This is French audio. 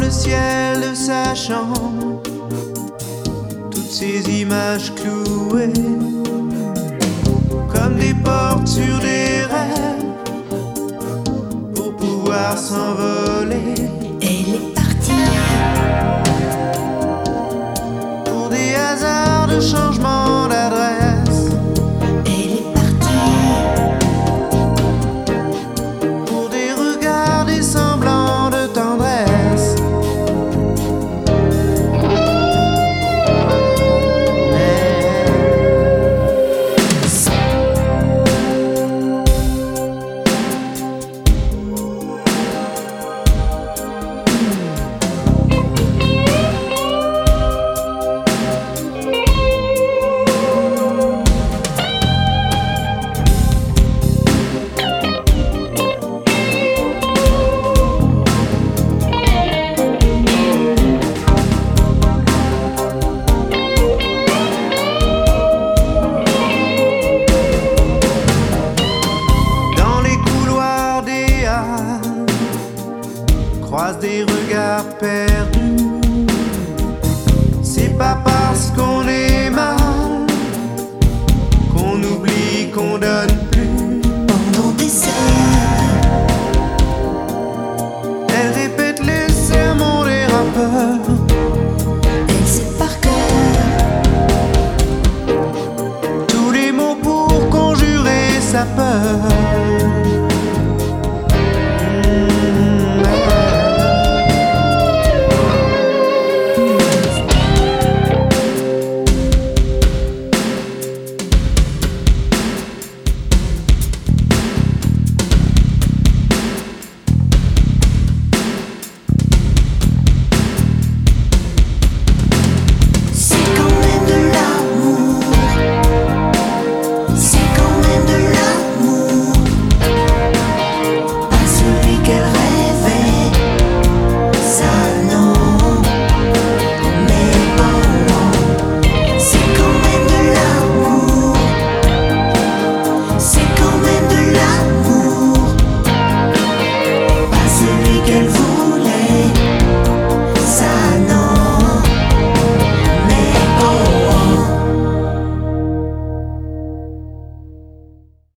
le ciel de sa chambre, toutes ces images clouées comme des portes sur des rêves pour pouvoir s'envoler. Elle est partie Pour des hasards de changement d'adresse. Elle est partie Pour des regards, des semblants de tendresse. Croise des regards perdus